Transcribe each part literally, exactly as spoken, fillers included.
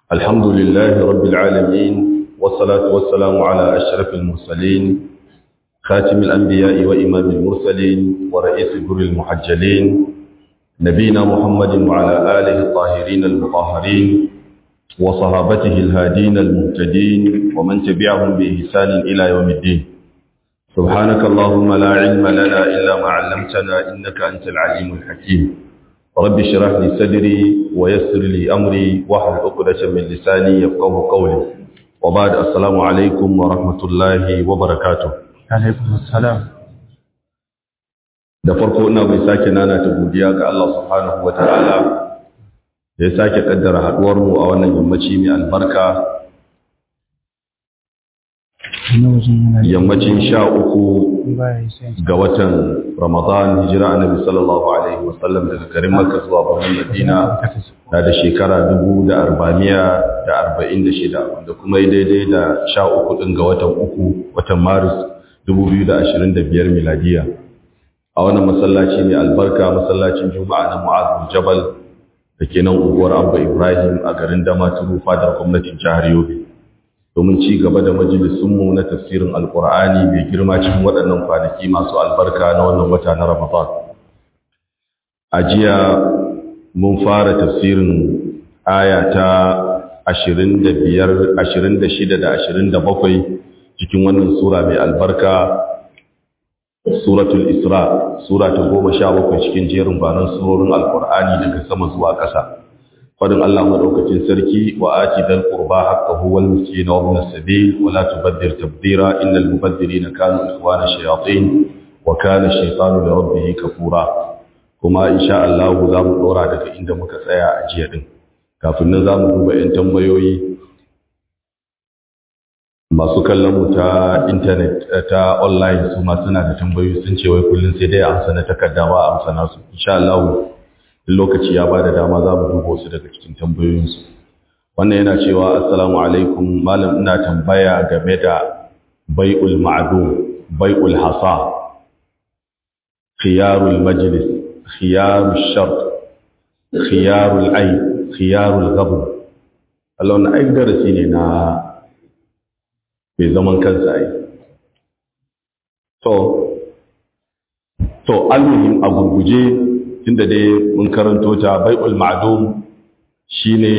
الحمد لله رب العالمين والصلاة والسلام على أشرف المرسلين خاتم الأنبياء وإمام المرسلين ورئيس جر المحجلين نبينا محمد وعلى آله الطاهرين المطهرين وصحابته الهادين المهتدين ومن تبعهم بإحسان إلى يوم الدين. سبحانك اللهم لا علم لنا إلا ما علمتنا إنك أنت العليم الحكيم. رب اشرح لي صدري ويسر لي أمري واحلل عقدة من لساني يفقهوا قولي. وبعد السلام عليكم ورحمة الله وبركاته. عليكم السلام. da farko ina mai sake nana ta godiya ga Allah subhanahu wataala da ya sake kaddara haduwar mu a wannan yammaci mai albarka yammacin sha uku ga watan Ramadan hijira annabi sallallahu alaihi wasallam daga garin Makka zuwa birnin Madina na da shekara dubu da arba'amiya da arba'in da shida wanda kuma yi daidai da sha uku din ga watan uku watan Maris dubu biyu da ashirin da biyar miladiya a wannan masallaci mai albarka masallacin Juma'a na Mu'adh bin Jabal da ke nan unguwar Abba Ibrahim a garin Damaturu fadar gwamnatin jihar Yobe domin ci gaba da majalisunmu na tafsirin Alƙur'ani mai girma cikin waɗannan kwanaki masu albarka na wannan wata na Ramadan. A jiya mun fara tafsirin aya ta ashirin da biyar, ashirin da shida da ashirin da bakwai cikin wannan sura mai albarka Suratul Isra, sura ta goma sha bakwai cikin jerin banan surorin Alƙur'ani daga sama zuwa ƙasa. Fadin Allah madaukakin sarki wa ati dal qurba haqqahu wal miskin wa ibn as-sabil wa la tubaddir tabdira innal mubaddirina kanu ikhwana shayatin wa kana ash-shaytanu li rabbih kafura. Kuma insha Allah za mu dora daga inda muka tsaya a jiya din. Kafin nan za mu duba yan tambayoyi masu kallon mu ta internet ta online su ma suna da tambayoyi sun ce wai kullun sai dai amsa na takarda ba amsa nasu. Insha Allah lokaci ya bada dama za mu duba su daga cikin tambayoyinsu. Wannan yana cewa assalamu alaikum malam, ina tambaya game da bai'ul ma'dum, bai'ul hasa, khiyarul majlis, khiyarul shart, khiyarul aib, khiyarul ghabn. Allah wannan ai darasi ne na bai zaman kansa ai. To to almuhim a gurguje tunda dai mun karanto ta bai'ul ma'dum shine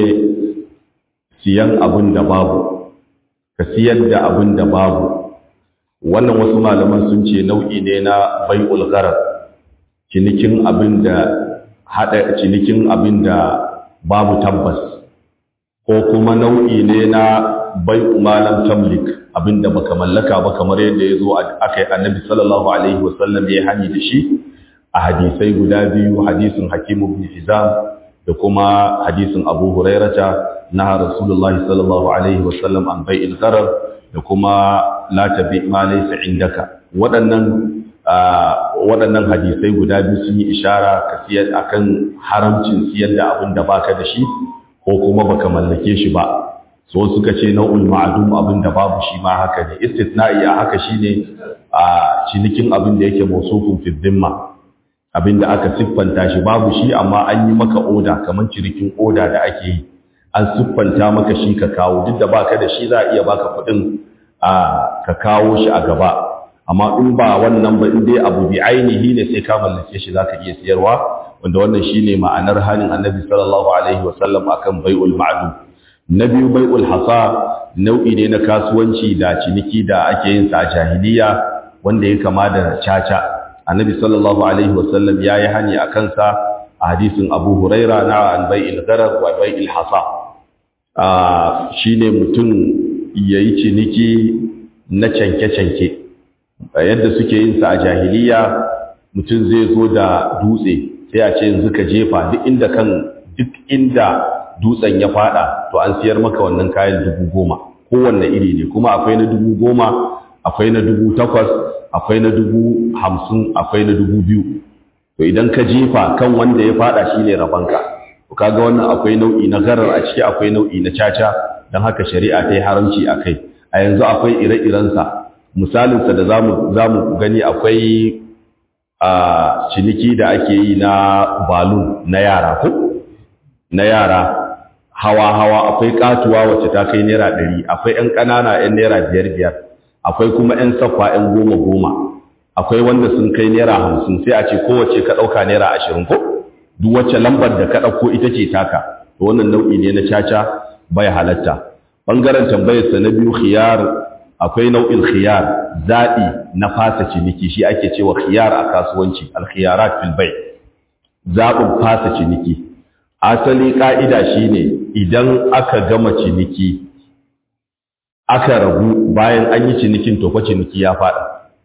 siyan abin da babu, ka siyar da abin da babu. Wannan wasu malaman sun ce nau'i ne na bai'ul gharar, cinikin abin da hada cinikin abin da babu tabbas, ko kuma nau'i ne na bai'u malam tamlik, abin da baka mallaka ba, kamar yadda ya zo akai annabi sallallahu alaihi wasallam ya hani da shi a hadisai guda biyu, hadisin Hakim ibn Hizam da kuma hadisin Abu Hurairata na Rasulullahi sallallahu alaihi wasallam an bai'il gharar da kuma la tabi ma laysa indaka. Waɗannan waɗannan hadisai guda biyu sun yi ishara ka siyar akan haramcin siyar da abin da baka da shi ko kuma baka mallake shi ba. So suka ce nau'ul ma'dum, abin da babu shi ma haka ne. Istithna'i a haka shine a cinikin abin da yake mawsufun fi dhimma, abinda aka siffanta shi babu shi amma an yi maka oda, kamar cirikin oda da ake yi, an siffanta maka shi ka kawo, duk da baka da shi za a iya baka kuɗin a ka kawo shi a gaba. Amma in ba wannan ba, in dai abu bi ainihi ne sai ka mallake shi zaka iya siyarwa, wanda wannan shine ma'anar halin Annabi sallallahu alaihi wasallam akan bai'ul ma'dum. Na biyu bai'ul hasa, nau'i ne na kasuwanci da ciniki da ake yin sa a jahiliya wanda ya kama da caca. Annabi sallallahu alaihi wasallam yayi hani a kansa a hadisin Abu Huraira na an bai'il gharar wa bai'il hasa. Ah shine mutum yayi ciniki na canke-canke. Yadda suke yin sa a jahiliya, mutum zai zo da dutse sai a ce yanzu ka jefa duk inda kan duk inda dutsen ya fada to an siyar maka wannan kayan dubu goma. Kowanne iri ne, kuma akwai na dubu goma, akwai na dubu takwas, akwai na dubu hamsin, akwai na dubu biyu. To idan ka jefa kan wanda ya fada shi ne rabanka. To kaga wannan akwai nau'i na garar a ciki, akwai nau'i na caca, don haka shari'a ta yi haramci a kai. A yanzu akwai ire-irensa. Misalinsa da zamu zamu gani akwai a ciniki da ake yi na balloon na yara ko na yara hawa-hawa, akwai katuwa wacce ta kai naira ɗari, akwai ‘yan ƙanana ‘yan naira biyar-biyar, akwai kuma ‘yan sakwa ‘yan goma-goma, akwai wanda sun kai naira hamsin, sai a ce kowace ka ɗauka naira ashirin ko? Duk wacce lambar da ka ɗauko ita ce taka, to wannan nau'i ne na caca bai halatta. Ɓangaren tambayarsa na biyu khiyar, akwai nau'in khiyar zaɓi na fasa ciniki, shi ake cewa khiyar a kasuwanci, al-khiyarat fil bai, zaɓin fasa ciniki. Asali ƙa'ida shi ne idan aka gama ciniki, aka rabu bayan an yi cinikin tofa ciniki ya faɗa.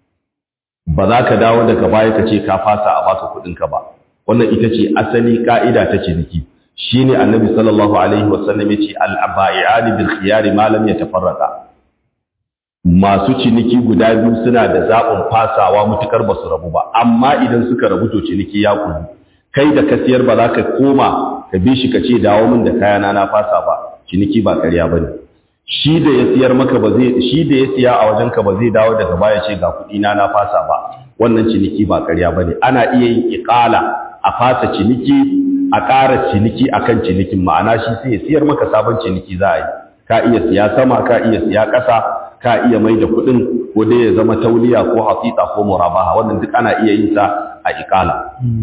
Ba za ka dawo daga baya ka ce ka fasa a baka kuɗinka ba. Wannan ita ce asali ƙa'ida ta ciniki. Shi ne annabi sallallahu Alaihi wasallam ya ce al'aba'i'ani bil khiyari malam ya tafarraka. Masu ciniki guda biyu suna da zaɓin fasawa mutukar ba su rabu ba, amma idan suka rabu to ciniki ya kullu. Kai da ka siyar ba za ka koma ka bi shi ka ce dawo min da kayana na fasa ba, ciniki ba ƙarya ba ne. Shi da ya siyar maka ba zai, shi da ya siya a wajenka ba zai dawo daga baya ce ga kuɗi na na fasa ba, wannan ciniki ba ƙarya ba ne. Ana iya yin iƙala a fasa ciniki, a ƙara ciniki akan cinikin, ma'ana shi sai ya siyar maka sabon ciniki za a yi. Ka iya siya sama, ka iya siya ƙasa, ka iya mai da kuɗin ko dai ya zama tauliya ko hasita ko murabaha, wannan duk ana iya yin sa a iƙala.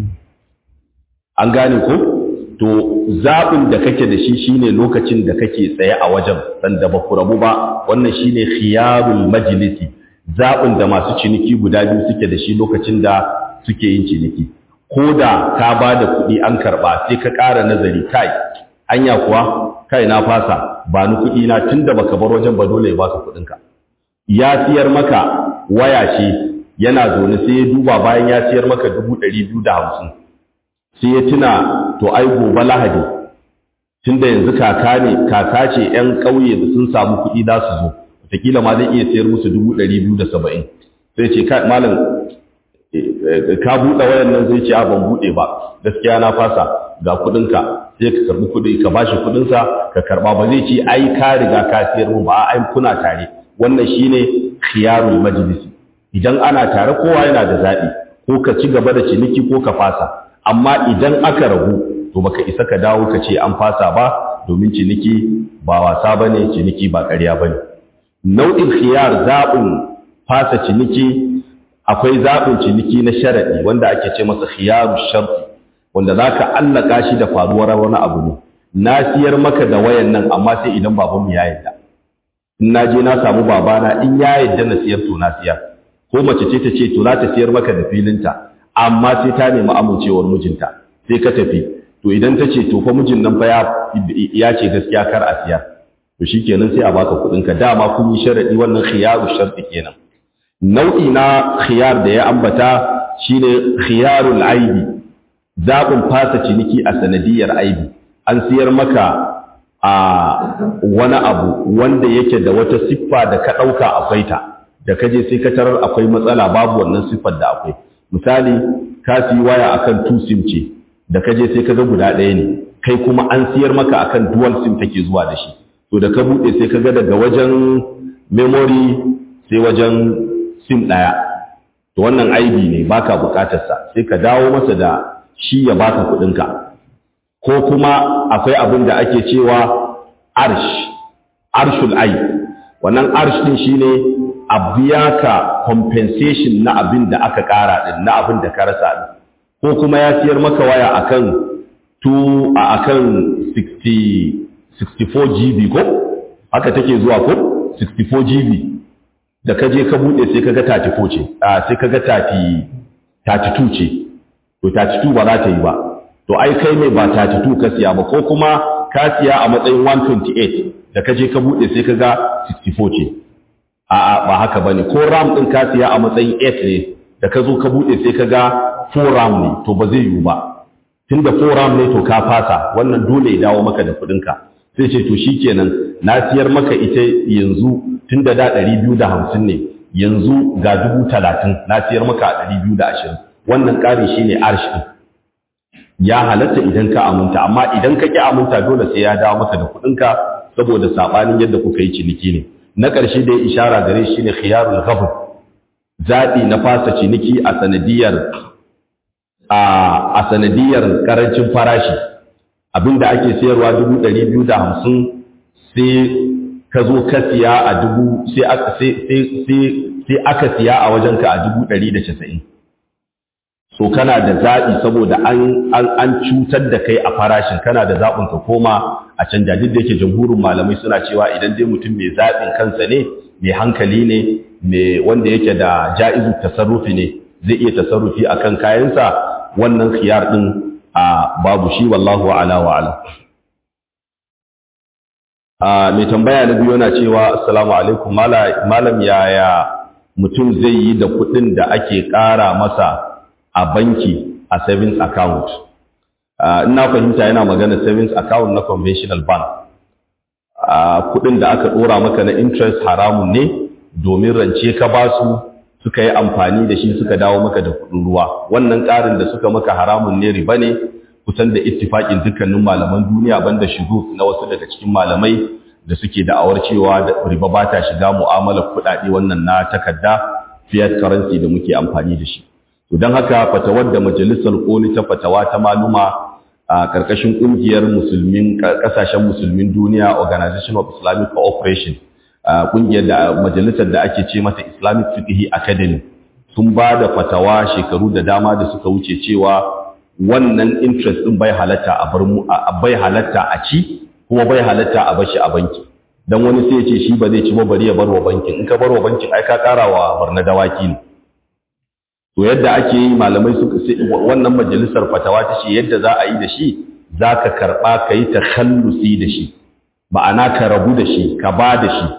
An gane ko? To zaɓin da kake da shi shine lokacin da kake tsaye a wajen sanda ba ku rabu ba, wannan shine khiyarul majlisi, zaɓin da masu ciniki guda biyu suke da shi lokacin da suke yin ciniki. Ko da ka ba da kuɗi an karɓa sai ka ƙara nazari, kai anya kuwa kai na fasa ba ni kuɗi na tunda baka bar wajen ba dole ya baka kuɗinka. Ya siyar maka waya ce yana zaune sai ya duba bayan ya siyar maka dubu ɗari biyu da hamsin. Sai ya tuna to ai gobe Lahadi tunda yanzu kaka ne kaka ce ƴan ƙauye da sun samu kuɗi za su zo, wataƙila ma zai iya sayar musu dubu ɗari biyu da saba'in. Sai ce kai malam ka buɗe wayan nan, zai ce a ban buɗe ba, gaskiya na fasa ga kuɗinka, sai ka karɓi kuɗi ka bashi kuɗinsa ka karɓa, ba zai ce ai ka riga ka sayar mu ba, ai kuna tare. Wannan shine khiyarul majlisi. Idan ana tare kowa yana da zaɓi, ko ka ci gaba da ciniki ko ka fasa. Amma idan aka rabu to baka isa ka dawo ka ce an fasa ba, domin ciniki ba wasa bane, ciniki ba ƙarya bane. Nau'in khiyar zaɓin fasa ciniki, akwai zaɓin ciniki na sharadi wanda ake ce masa khiyaru sharti, wanda zaka allaka shi da faruwar wani abu ne. Na siyar maka da wayan nan amma sai idan babanmu ya yarda. In na je na samu babana, in ya yarda na siyar to na siyar. Ko mace ce ta ce to za ta siyar maka da filinta, amma sai ta nemi amincewar mijinta, sai ka tafi. To idan ta ce to fa mijin nan fa ya ce gaskiya kar a siya, to shikenan sai a baka kuɗinka. Dama kun yi sharadi, wannan khiyaru sharti kenan. Nau'i na khiyar da ya ambata shine khiyarul aibi, zaɓin fasa ciniki a sanadiyar aibi. An siyar maka a wani abu wanda yake da wata siffa da ka ɗauka akwai ta, da ka je sai ka tarar akwai matsala, babu wannan siffar da akwai. Misali, ka siyi waya akan two sim ce, da ka je sai ka ga guda ɗaya ne, kai kuma an siyar maka akan dual sim take zuwa da shi. To da ka buɗe sai ka ga daga wajen memory sai wajen sim ɗaya. To wannan aibi ne, baka buƙatarsa, sai ka dawo masa da shi ya baka kuɗinka. Ko kuma akwai abin da ake cewa arsh, arshul aib. Wannan arsh din shine a biya ka compensation na abin da aka ƙara din, na abin da ka rasa din. Ko kuma ya siyar maka waya akan two a akan sixty sixty-four gigabytes ko haka take zuwa ko sixty-four gigabytes, da ka je ka bude sai kaga thirty-four ce, a sai kaga thirty thirty-two ce. To thirty-two ba za ta yi ba, to ai kai mai ba thirty-two ka siya ba, ko kuma ka siya a matsayin one twenty-eight, da ka je ka bude sai kaga sixty-four ce. A'a ba haka bane. Ko RAM din ka siya a matsayin eight ne, da ka zo ka bude sai kaga four RAM ne, to ba zai yiwu ba. Tunda four RAM ne to ka fasa, wannan dole ya dawo maka da kuɗin ka. Sai ce to shikenan na siyar maka ita yanzu tunda da ɗari biyu da hamsin ne, yanzu ga dubu talatin na siyar maka a ɗari biyu da ashirin. Wannan ƙari shine arsh din. Ya halatta idan ka aminta, amma idan ka ki aminta dole sai ya dawo maka da kuɗin ka, saboda sabanin yadda kuka yi ciniki ne. Na ƙarshe dai ishara gare shi ne khiyarul ghafr, zaɓi na fasa ciniki a sanadiyar a, a sanadiyar ƙarancin farashi. abinda ake sayarwa dubu ɗari biyu da hamsin sai ka zo ka siya a dubu sai aka sai sai sai aka siya a wajenka a dubu ɗari da casa'in. So kana da zaɓi saboda an an cutar da kai a farashin, kana da zaɓin ka koma a canja. Duk da yake jamhurin malamai suna cewa idan dai mutum mai zaɓin kansa ne, mai hankali ne, mai wanda yake da ja'izu tasarrufi ne, zai iya tasarrufi akan kayansa, wannan khiyar din a babu shi, wallahu ala wa ala. a mai tambaya na biyu yana cewa assalamu alaikum malam, yaya mutum zai yi da kuɗin da ake ƙara masa a banki a savings account? Ina fahimta yana magana savings account na conventional bank. Kuɗin da aka ɗora maka na interest haramun ne, domin rance ka ba su suka yi amfani da shi suka dawo maka da kuɗin ruwa. Wannan ƙarin da suka maka haramun ne, riba ne, kusan da ittifaƙin dukkanin malaman duniya banda shuguf na wasu daga cikin malamai da suke da'awar cewa riba ba ta shiga mu'amalar kuɗaɗe wannan na takarda fiat currency da muke amfani da shi. To don haka fatawar da majalisar koli ta fatawa ta maluma a ƙarƙashin ƙungiyar musulmin ƙasashen musulmin duniya, Organization of Islamic Cooperation, ƙungiyar da majalisar da ake ce mata Islamic Fiqh Academy, sun ba da fatawa shekaru da dama da suka wuce cewa wannan interest din bai halatta a bar mu bai halatta a ci, kuma bai halatta a bashi a banki. Dan wani sai ya ce shi ba zai ci ba bari ya bar wa bankin. In ka bar wa bankin ai ka karawa barna dawaki ne. To yadda ake yi malamai suka wannan majalisar fatawa ta ce yadda za a yi da shi, zaka karba kai takhallusi da shi, ma'ana ka rabu da shi, ka ba da shi.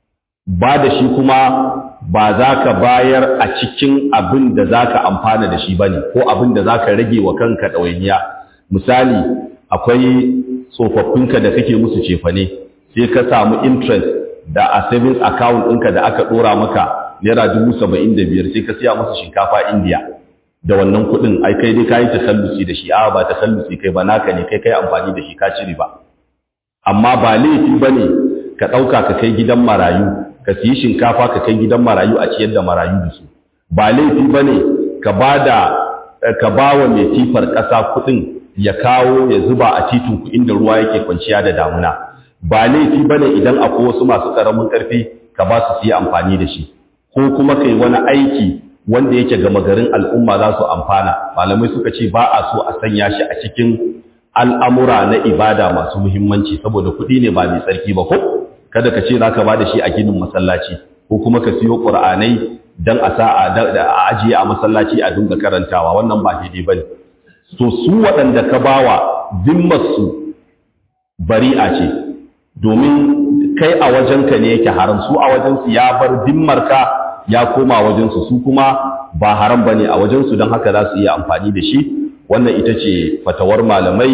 Ba da shi kuma ba za ka bayar a cikin abin da za ka amfana da shi ba ne, ko abin da za ka rage wa kanka ɗawainiya. Misali, akwai tsofaffinka da kake musu cefane, sai ka samu interest da a savings account ɗinka da aka ɗora maka naira dubu saba'in da biyar, sai ka siya musu shinkafa Indiya da wannan kuɗin. Ai kai dai ka yi tasallusi da shi, a ba tasallusi kai ba, naka ne, kai kai amfani da shi, ka cire ba. Amma ba laifi ba ne ka ɗauka ka kai gidan marayu, ka siyi shinkafa ka kai gidan marayu a ciyar da marayu da su. Ba laifi bane ka bada ka bawa mai tifar ƙasa kuɗin ya kawo ya zuba a titin ku inda ruwa yake kwanciya da damuna. Ba laifi bane idan akwai wasu masu ƙaramin ƙarfi ka ba su siya amfani da shi, ko kuma kai wani aiki wanda yake gama garin al'umma za su amfana. Malamai suka ce ba a so a sanya shi a cikin al'amura na ibada masu muhimmanci, saboda kuɗi ne ba mai tsarki ba ko? Kada ka ce za ka ba da shi a ginin masallaci, ko kuma ka siyo ƙur'anai don a sa a ajiye a masallaci a dinga karantawa. Wannan ba daidai ba ne. So su waɗanda ka bawa zimmarsu bari'a ce, domin kai a wajenka ne yake haram, su a wajensu ya bar zimmarka ya koma wajensu, su kuma ba haram ba ne a wajensu, don haka za su iya amfani da shi. Wannan ita ce fatawar malamai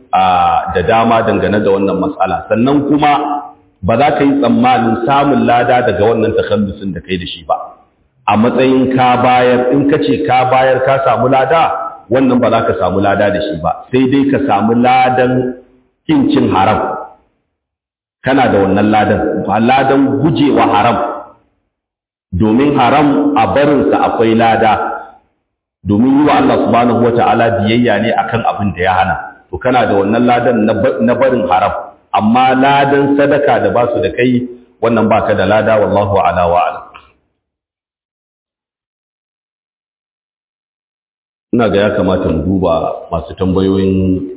da dama dangane da wannan matsala. Sannan kuma ba za ka yi tsammanin samun lada daga wannan takhallusin da kai da shi ba. A matsayin ka bayar, in ka ce ka bayar ka samu lada, wannan ba za ka samu lada da shi ba, sai dai ka samu ladan kin cin haram. Kana da wannan ladan, ba ladan gujewa haram, domin haram a barinsa akwai lada, domin yi wa Allah subhanahu wa ta'ala biyayya ne akan abin da ya hana. To kana da wannan ladan na barin haram. Amma ladan sadaka da ba su da kai, wannan baka da lada, wallahu ala wa ala. Ina ga ya kamata mu duba masu tambayoyin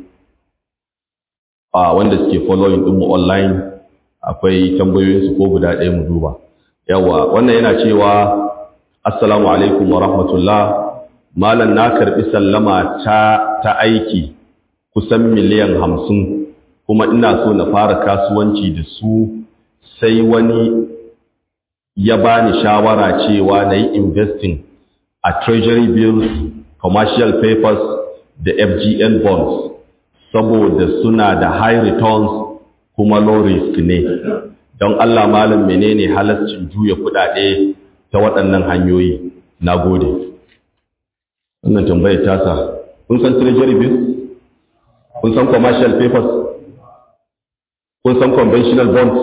a wanda suke following din mu online, akwai tambayoyin su ko guda ɗaya mu duba. Yawa, wannan yana cewa assalamu alaikum wa rahmatullah, malam na karbi sallama ta ta aiki kusan miliyan hamsin, kuma ina so na fara kasuwanci da su, sai wani ya bani shawara cewa na yi investing a treasury bills, commercial papers da F G N bonds, saboda suna da high returns kuma low risk ne. Don Allah malam menene halascin juya kudade ta waɗannan hanyoyi? Na gode. Wannan tambayar tasa, kun san treasury bills? Kun san commercial papers? Kun san conventional bonds?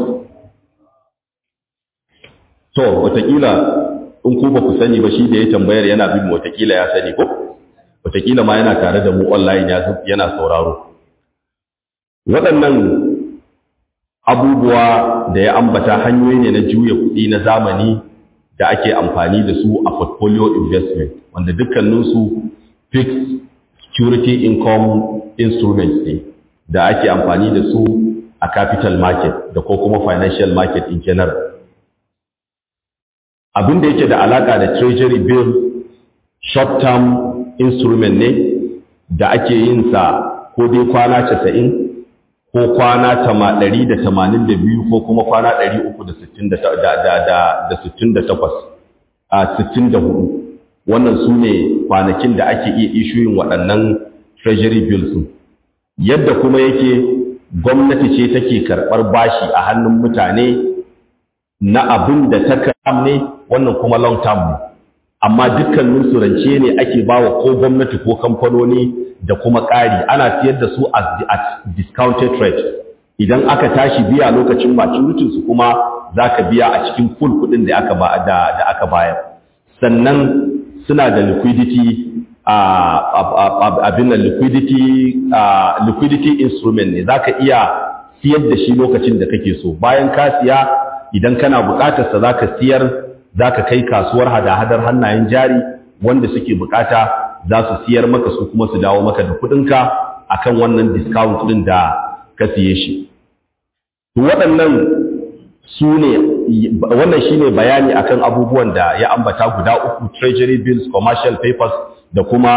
To, watakila in ku ba ku sani ba, shi da ya tambayar yana bin watakila ya sani ko? Watakila ma yana tare da mu online yana sauraro. waɗannan abubuwa da ya ambata hanyoyi ne na juya kuɗi na zamani da ake amfani da su a portfolio investment, wanda dukkaninsu fixed security income instruments ne da ake amfani da su a capital market da ko kuma financial market in general. Abin da yake da alaka da treasury bill short term instrument ne da ake yin sa ko dai kwana casa'in ko kwana ɗari da tamanin da biyu ko kuma kwana ɗari uku da sittin da takwas a sittin da hudu. Wannan su ne kwanakin da ake iya issuing waɗannan treasury bills. Yadda kuma yake gwamnati ce take karɓar bashi a hannun mutane na abin da ta kam ne, wannan kuma long term ne, amma dukkanin su rance ne ake bawa ko gwamnati ko kamfanoni da kuma ƙari, ana siyar da su at discounted rate. Idan aka tashi biya lokacin maturity su kuma zaka biya a cikin full kuɗin da aka ba da, da aka bayar. Sannan suna da liquidity abin da liquidity liquidity instrument ne, zaka iya siyar da shi lokacin da kake so. Bayan ka siya, idan kana buƙatar sa zaka siyar, zaka kai kasuwar hada-hadar hannayen jari wanda suke bukata za su siyar maka su kuma su dawo maka da kuɗinka akan wannan discount ɗin da ka siye shi. Waɗannan su ne, wannan shine bayani akan abubuwan da ya ambata guda uku: treasury bills, commercial papers da kuma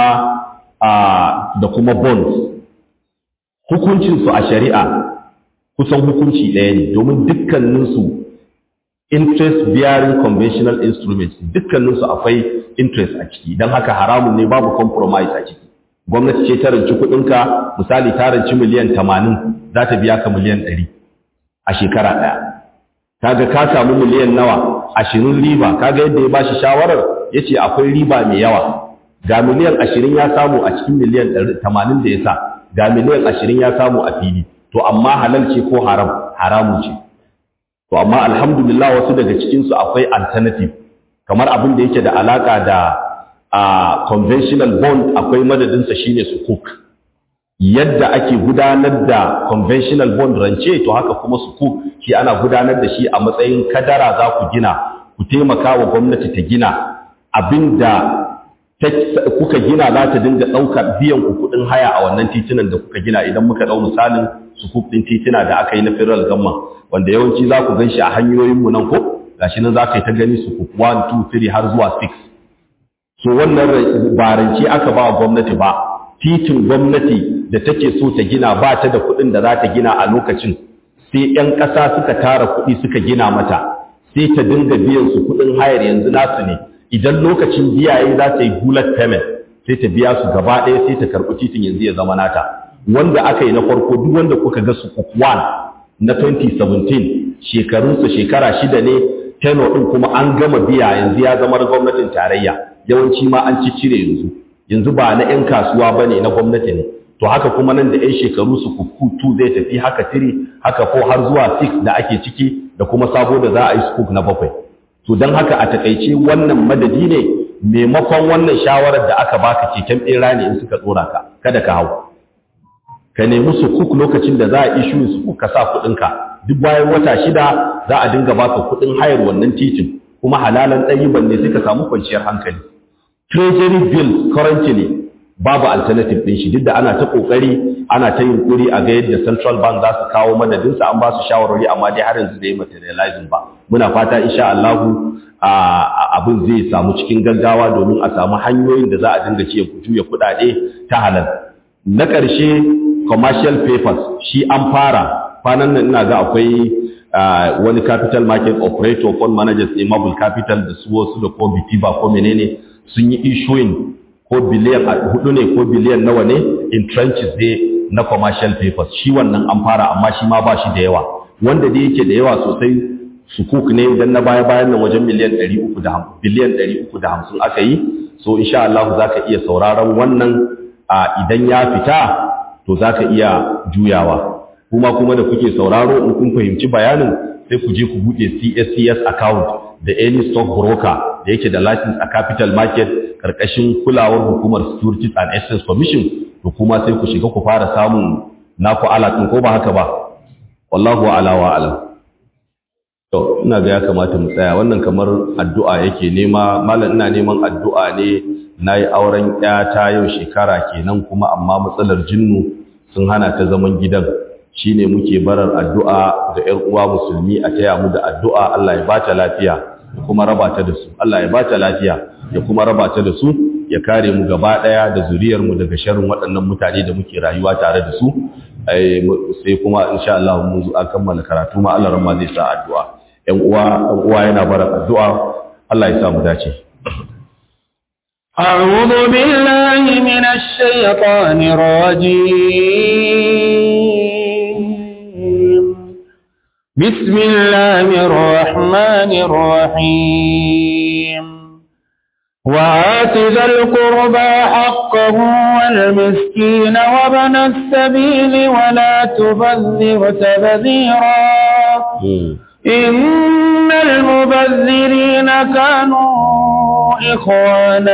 da kuma bonds. Hukuncinsu a shari'a kusan hukunci ɗaya ne, domin dukkaninsu interest bearing conventional instruments, dukkaninsu akwai interest a ciki, don haka haramun ne, babu compromise a ciki. Gwamnati ce ta ranci kuɗinka, misali ta ranci miliyan tamanin, za ta biya ka miliyan ɗari a shekara ɗaya. Kaga ka samu miliyan nawa? Ashirin riba. Kaga yadda ya bashi shawarar, ya ce akwai riba mai yawa. Ga miliyan ashirin ya samu a cikin miliyan tamanin da ya sa, ga miliyan ashirin ya samu a fili. To amma halal ce ko haram? Haramu ce. To amma alhamdulillah wasu daga cikinsu akwai alternative, kamar abin da yake da alaka da a conventional bond, akwai madadinsa shine sukuk. Yadda ake gudanar da conventional bond rance, to haka kuma sukuk shi ana gudanar da shi a matsayin kadara za ku gina, ku taimaka wa gwamnati ta gina abinda kuka gina za ta dinga ɗaukar biyan ku kuɗin haya a wannan titunan da kuka gina. Idan muka ɗau misalin sukuk ɗin titina da aka yi na federal government, wanda yawanci za ku gan shi a hanyoyinmu nan ko gashi nan za ka yi ta gani sukuk one two three har zuwa six. So wannan barance aka ba wa gwamnati ba, titin gwamnati da take so ta gina ba ta da kuɗin da za ta gina a lokacin, sai 'yan ƙasa suka tara kuɗi suka gina mata, sai ta dinga biyan su kuɗin hayar yanzu nasu ne. Idan lokacin biya yayi za ta yi bullet payment, sai ta biya su gaba ɗaya, sai ta karɓi titin yanzu ya zama nata. Wanda aka yi na farko, duk wanda kuka ga su one na twenty seventeen, shekarunsa shekara shida ne, tenor ɗin kuma an gama biya, yanzu ya zama gwamnatin tarayya. Yawanci ma an ci cire yanzu. Yanzu ba na 'yan kasuwa ba ne, na gwamnati ne. To haka kuma nan da 'yan shekaru su kuku two zai tafi, haka three, haka four har zuwa six da ake ciki, da kuma sabo da za a yi sukuk na bakwai. To don haka a takaice wannan madadi ne, maimakon wannan shawarar da aka baka keken bera ne in suka tsora ka, kada ka hau. Ka nemi sukuk lokacin da za a ishu sukuk, ka sa kuɗinka. Duk bayan wata shida za a dinga baka kuɗin hayar wannan titin, kuma halalan ɗayiban ne suka samu kwanciyar hankali. Treasury bills currently babu alternative din shi, duk da ana ta kokari, ana ta yunkuri a ga yadda central bank za su kawo madadin sa, an ba su shawarwari, amma dai har yanzu da yi materializing ba. Muna fata insha Allah abin zai samu cikin gaggawa domin a samu hanyoyin da za a dinga ciye juya kuɗaɗe ta halal. Na ƙarshe commercial papers, shi an fara kwanan nan, ina ga akwai wani capital market operator, fund managers ne, Mabul Capital da su wasu da ko Bitiba ko menene, sun yi issuing ko biliyan hudu ne ko biliyan nawa ne in tranches dai na commercial papers. Shi wannan an fara, amma shi ma ba shi da yawa. Wanda dai yake da yawa sosai sukuk ne, dan na baya bayan nan wajen miliyan ɗari uku da hamsin biliyan ɗari uku da hamsin aka yi. So insha Allah zaka iya sauraron wannan idan ya fita, to zaka iya juyawa. Kuma kuma da kuke sauraro, in kun fahimci bayanin, sai ku je ku buɗe C S C S account da any stock broker da yake da license a capital market karkashin kulawar hukumar Securities and Exchange Commission, to kuma sai ku shiga ku fara samun naku ala din ko ba haka ba wallahu ala wa alam. To ina ga ya kamata mu tsaya, wannan kamar addu'a yake nema. Malam ina neman addu'a ne, nayi auren ƴata yau shekara kenan kuma amma matsalar jinnu sun hana ta zaman gidan, shine muke barar addu'a ga ƴar uwa musulmi a taya mu da addu'a. Allah ya bata lafiya ya kuma raba ta da su, Allah ya bata lafiya ya kuma raba ta da su, ya kare mu gaba daya da zuriyar mu daga sharrin waɗannan mutane da muke rayuwa tare da su. Sai kuma insha Allah mun zo an kammala karatu ma Allah ramma zai sa addu'a. ‘Yan uwa yana bara addu'a, Allah ya samu dace. أعوذ بالله من الشيطان الرجيم. بسم الله الرحمن الرحيم. وآت ذا القربى حقه والمسكين وابن السبيل ولا تبذر تبذيرا إن المبذرين كانوا إخوان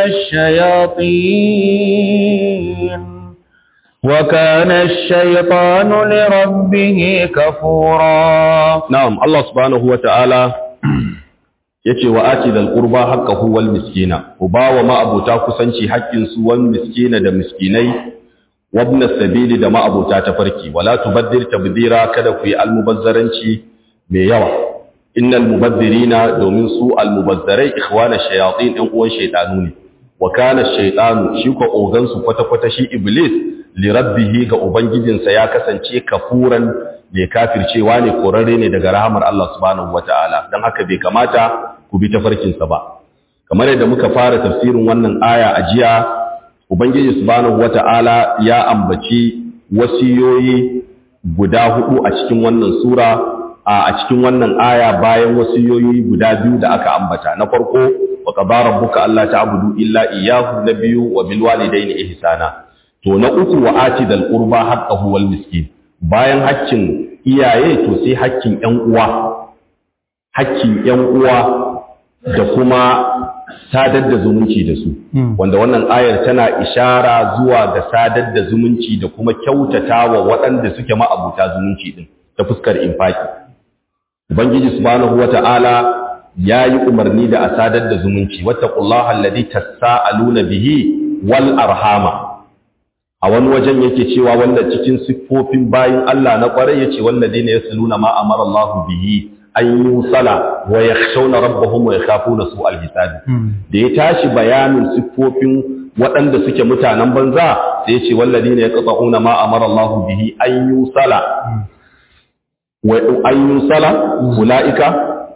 الشياطين وكان الشيطان لربه كفورا. نعم الله سبحانه وتعالى yace wa ati dal qurba haqqahu wal miskina, ubawa ma abota kusanci haƙƙin su wal miskina da miskinai, wabna sabili da ma abota tafarki, wala tubaddir tabdira, kada ku yi almubazzaranci mai yawa. Innal mubazzirina, domin su almubazzarai ikhwana shayatin, ɗan uwan shaytanu ne. Wa kana shaytanu, shi ko ogan su kwata kwata shi iblis, li rabbihi, ga ubangijinsa ya kasance kafuran, mai kafircewa ne, korarre ne daga rahamar Allah subhanahu wataala. Dan haka bai kamata ku bi tafarkinsa ba. Kamar yadda muka fara tafsirin wannan aya a jiya, ubangiji subhanahu wataala ya ambaci wasiyoyi guda hudu a cikin wannan sura, a cikin wannan aya, bayan wasiyoyi guda biyu da aka ambata. Na farko, wa qadara rabbuka alla ta'budu illa iyyahu, na biyu wa bil walidayni ihsana. To na uku, wa ati dal qurba haqqahu wal miskin. Bayan haƙƙin iyaye to sai haƙƙin ƴan uwa, haƙƙin ƴan uwa da kuma sadar da zumunci da su, wanda wannan ayar tana ishara zuwa ga sadar da zumunci da kuma kyautatawa waɗanda suke ma'abuta zumunci din ta fuskar infaki. Ubangiji subhanahu wata'ala yayi umarni da a sadar da zumunci, wattaqullaha alladhi tasaaluna bihi wal arhama. A wani wajen yake cewa wanda cikin siffofin bayin Allah na kwarai yace walladina yasluna ma amara Allahu bihi an yusala wa yakhshawna rabbahum wa yakhafuna su'al hisab. Da ya tashi bayanin siffofin waɗanda suke mutanen banza sai yace walladina yaqta'una ma amara Allahu bihi an yusala wa an yusala ulaika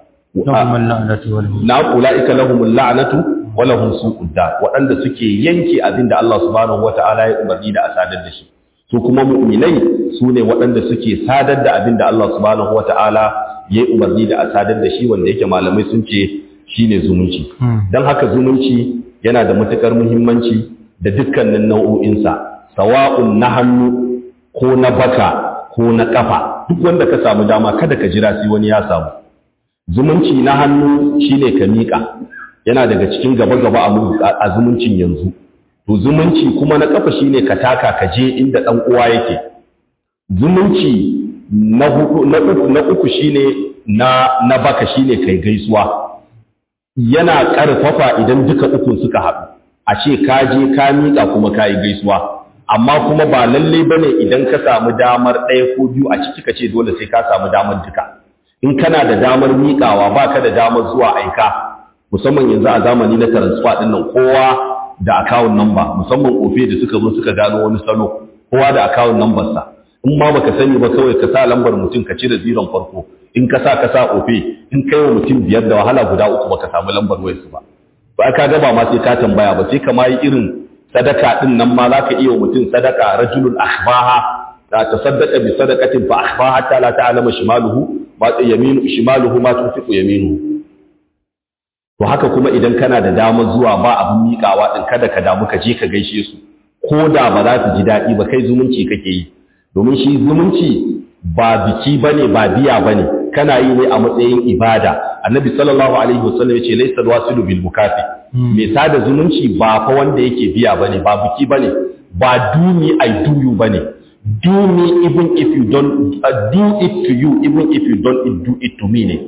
na ulaika lahumul la'natu walahum su'ud dar, waɗanda suke yanke abinda Allah subhanahu wata'ala ya umarni da a sadar da shi. Su kuma mu'minai su ne waɗanda suke sadar da abinda Allah subhanahu wata'ala ya umarni da a sadar da shi, wanda yake malamai sun ce shine zumunci. Don haka zumunci yana da matukar muhimmanci da dukkanin nau'o'insa, sawa'un na hannu ko na baka ko na kafa. Duk wanda ka samu dama kada ka jira sai wani ya samu. Zumunci na hannu shine ka miƙa, yana daga cikin gaba-gaba a zumuncin yanzu. To zumunci kuma na kafa shine ka taka ka je inda dan uwa yake. Zumunci na hudu na uku na uku shine na na baka shine kai gaisuwa. Yana karfafa idan duka ukun suka haɗu. A ce ka je ka miƙa kuma ka yi gaisuwa. Amma kuma ba lalle bane idan ka samu damar ɗaya ko biyu a ciki ka ce dole sai ka samu damar duka. In kana da damar miƙawa baka da damar zuwa aika, musamman yanzu a zamani na transfer din nan, kowa da account number, musamman ofe da suka zo suka gano wani salo, kowa da account number sa. In ma baka sani ba kawai ka sa lambar mutum ka cire ziron farko, in ka sa ka sa ofe, in kai wa mutum biyar da wahala guda uku baka samu lambar wayar su ba. Ba ka ga ba ma sai ka tambaya ba, sai ka ma yi irin sadaka din nan ma zaka iya wa mutum sadaka, rajulun akhbaha la tasaddaqa bi sadaqatin fa akhbaha hatta la ta'lama shimaluhu ma yaminu shimaluhu ma tunfiqu yaminuhu. To haka kuma idan kana da damar zuwa ba abin miƙawa ɗin, kada ka damu ka je ka gaishe su, ko da ba za su ji daɗi ba, kai zumunci kake yi. Domin shi zumunci ba biki bane, ba biya bane, kana yi ne a matsayin ibada. Annabi sallallahu alaihi wasallam yace laysa alwasilu bil mukafi. Me sada zumunci ba fa wanda yake biya bane, ba biki bane, ba dumi ai duyu bane. do me even if you don't uh, do it to you even if you don't do it to me ne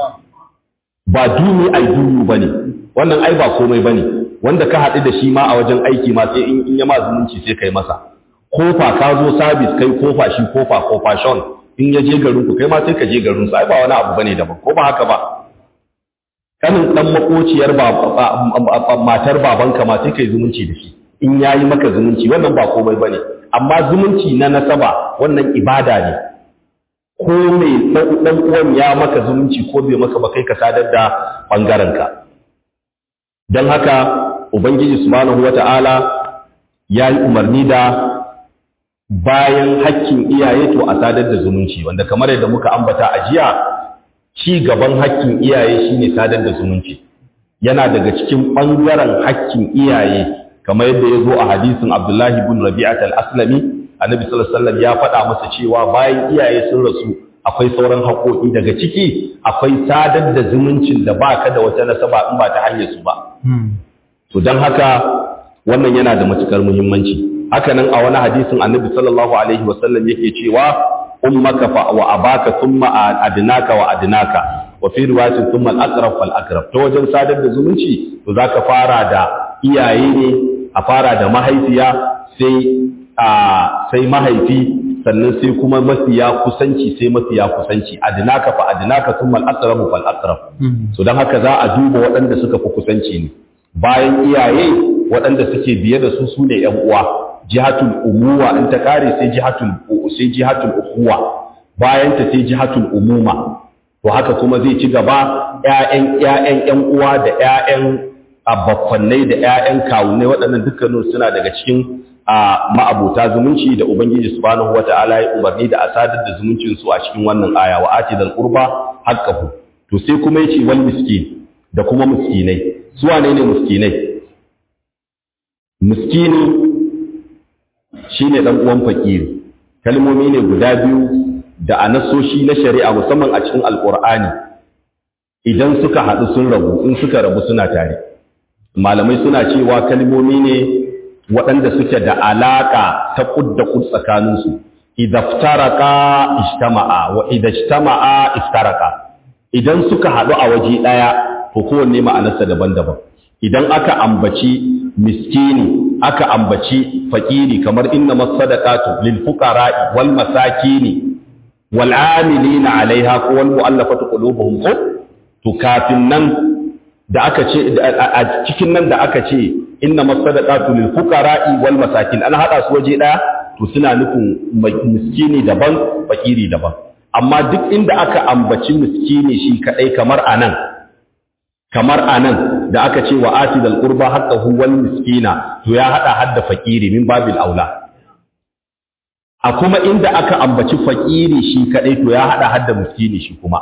ba do me I do you bane wannan ai ba komai bane wanda ka haɗu da shi ma a wajen aiki ma sai in, in ya ma zumunci sai kai masa kofa ka zo service kai kofa shi kofa kofa shon in ya je garin ku kai ma sai ka je garin sa ai ba wani abu bane daban ko ba haka ba kanin dan makociyar ba matar babanka ma sai kai zumunci da shi in yayi maka zumunci wannan ba komai bane amma zumunci na nasaba wannan ibada ne ko mai dan uwan ya maka zumunci ko bai maka ba kai ka sadar da bangaren ka dan haka ubangiji subhanahu wataala yayi umarni da bayan hakkin iyaye to a sadar da zumunci wanda kamar yadda muka ambata a jiya ci gaban hakkin iyaye shine sadar da zumunci yana daga cikin bangaren hakkin iyaye kamar yadda ya zo a hadisin Abdullahi ibn Rabi'at al-Aslami annabi sallallahu alaihi wasallam ya faɗa masa cewa bayan iyaye sun rasu akwai sauran haƙoƙi daga ciki akwai sadar da zumuncin da baka da wata nasaba in ba ta hanyar su ba to dan haka wannan yana da matukar muhimmanci haka nan a wani hadisin annabi sallallahu alaihi wasallam yake cewa ummaka fa wa abaka thumma adnaka wa adnaka wa fi riwayatin thumma al-aqrab fal aqrab to wajen sadar da zumunci to zaka fara da iyaye ne a fara da mahaifiya sai a sai mahaifi sannan sai kuma mafiya kusanci sai mafiya kusanci adnaka fa adnaka thumma al-aqrab fal aqrab so dan haka za a duba waɗanda suka fi kusanci ne bayan iyaye waɗanda suke biye da su sune ƴan uwa jihatul umuwa in ta kare sai jihatul sai jihatul ukhuwa bayan ta sai jihatul umuma to haka kuma zai ci gaba ƴaƴan ƴaƴan ƴan uwa da ƴaƴan abaffannai da ƴaƴan kawunai waɗannan dukkanin suna daga cikin ma'abuta zumunci da ubangiji subhanahu wataala ya umarni da asadar da zumuncin su a cikin wannan aya wa atidal qurba haqqahu to sai kuma yace wal miskin da kuma miskinai su wane ne miskinai miskini shine dan uwan fakiri kalmomi ne guda biyu da a nasoshi na shari'a musamman a cikin alqur'ani idan suka haɗu sun rabu in suka rabu suna tare malamai suna cewa kalmomi ne waɗanda suke da alaka ta kud da kud tsakanin su idaftaraka ijtama'a wa idajtama'a iftaraka idan suka haɗu a waje ɗaya to kowanne ma'anarsa daban-daban idan aka ambaci miskini aka ambaci fakiri kamar innamas sadaqatu lil fuqara'i wal masakini wal 'amilina 'alayha wal mu'allafati qulubuhum to kafin nan da aka ce a cikin nan da aka ce innamas sadaqatu lil fuqara'i wal masakin an hada su waje daya to suna nufin miskini daban fakiri daban amma duk inda aka ambaci miskini shi kadai kamar anan kamar anan da aka ce wa atidal qurba haqqahu wal miskina to ya hada hadda fakiri min babil aula a kuma inda aka ambaci fakiri shi kadai to ya hada hadda miskini shi kuma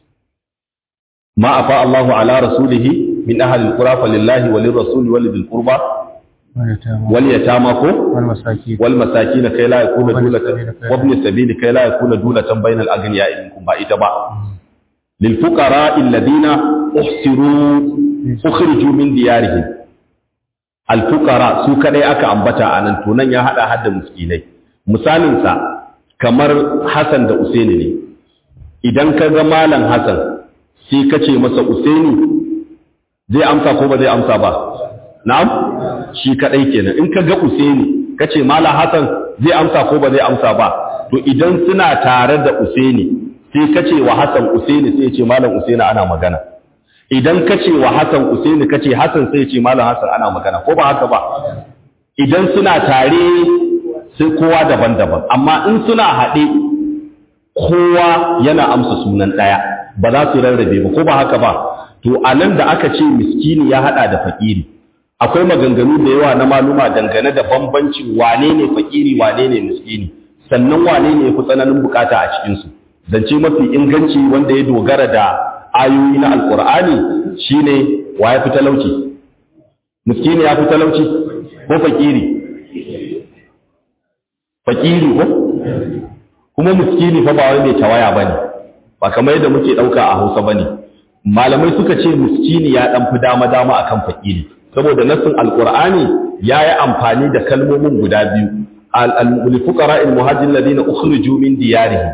ma afa Allahu ala rasulihi min ahli alqura falillahi walir rasuli walidil qurba wal yatama ko wal masakin wal masakin kai la yakuna dulatan wa ibn sabil kai la yakuna dulatan bainal aghniya'i minkum ba ita ba lil fuqara alladhina uhsiru ukhriju min diyarihim al fuqara su kadai aka ambata anan to nan ya hada hadda miskinai misalin sa kamar Hassan da Usaini ne idan ka ga malam Hassan sai kace masa Usaini zai amsa ko ba zai amsa ba na'am shi kadai kenan in ka ga Usaini kace malam Hassan zai amsa ko ba zai amsa ba to idan suna tare da Usaini sai kace wa Hassan Usaini sai ya ce malam Usaini ana magana idan kace wa Hassan Usaini kace Hassan sai ya ce malam Hassan ana magana ko ba haka ba idan suna tare sai kowa daban-daban amma in suna haɗe kowa yana amsa sunan ɗaya ba za su rarrabe ba ko ba haka ba to anan da aka ce miskini ya haɗa da fakiri akwai maganganu da yawa na maluma dangane da bambancin wane ne fakiri wane ne miskini sannan wane ne yafi tsananin bukata a cikin su zance mafi inganci wanda ya dogara da ayoyi na alqur'ani shine wa ya fi talauci miskini ya fi talauci ko fakiri fakiri ko kuma miskini fa ba wai mai tawaya bane ba kamar yadda muke dauka a Hausa bane malamai suka ce miskini ya dan fi dama dama akan fakiri saboda nassin alqur'ani yayi amfani da kalmomin guda biyu al-fuqara al-muhajirin ladina ukhriju min diyarihim,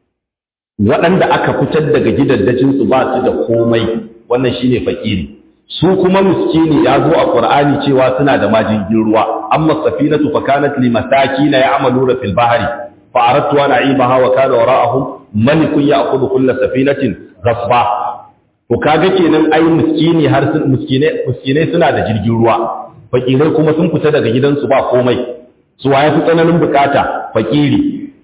waɗanda aka fitar daga gidaddajin su ba su da komai, wannan shine fakiri. Su kuma miskini ya zo a Qur'ani cewa suna da majingin ruwa, amma safinatu fa kanat li masakin ya'maluna fil bahri fa aradtu an a'ibaha wa kana wara'ahum malikun ya'khudhu kull safinatin ghasba. To kaga kenan ai miskini har sun miskine miskinai suna da jirgin ruwa, fakirai kuma sun fita daga gidansu ba komai. Su waye fi tsananin bukata? Fakiri.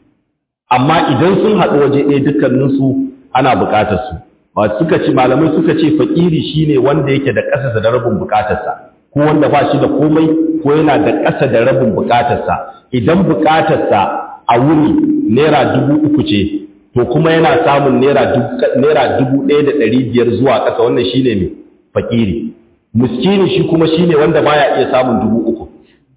Amma idan sun haɗu waje ɗaya dukkaninsu ana bukatar su. Suka ce malamai suka ce fakiri shine wanda yake da ƙasa da rabin bukatarsa, ko wanda ba shi da komai ko yana da ƙasa da rabin bukatarsa. Idan bukatarsa a wuni naira dubu uku ce, to kuma yana samun naira dubu ɗaya da ɗari biyar zuwa ƙasa, wannan shine mai fakiri. Miskini shi kuma shine wanda baya iya samun dubu uku.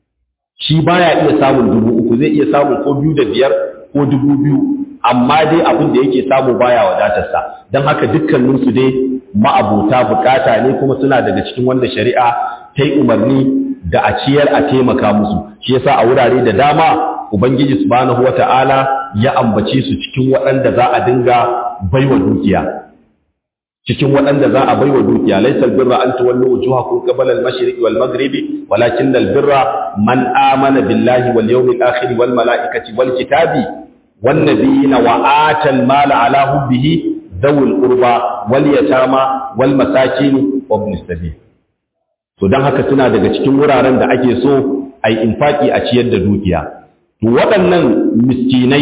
Shi baya iya samun dubu uku, zai iya samun ko biyu da biyar ko dubu biyu, amma dai abin da yake samu baya wadatarsa. Don haka dukkaninsu dai ma'abuta bukata ne, kuma suna daga cikin wanda shari'a ta yi umarni da a ciyar a taimaka musu. Shi yasa a wurare da dama Ubangiji subhanahu wata'ala ya ambace su cikin waɗanda za a dinga baiwa dukiya. Cikin waɗanda za a baiwa dukiya, laysal birra an tuwallu wujuhakum qabla al-mashriqi wal maghribi walakin al-birra man amana billahi wal yawmil akhir wal malaikati wal kitabi wan nabiyina wa atal mala ala hubbihi dhawil qurba wal yatama wal masakin wa ibn sabil. To dan haka suna daga cikin wuraren da ake so ai infaki a ciyar da dukiya. To waɗannan miskinai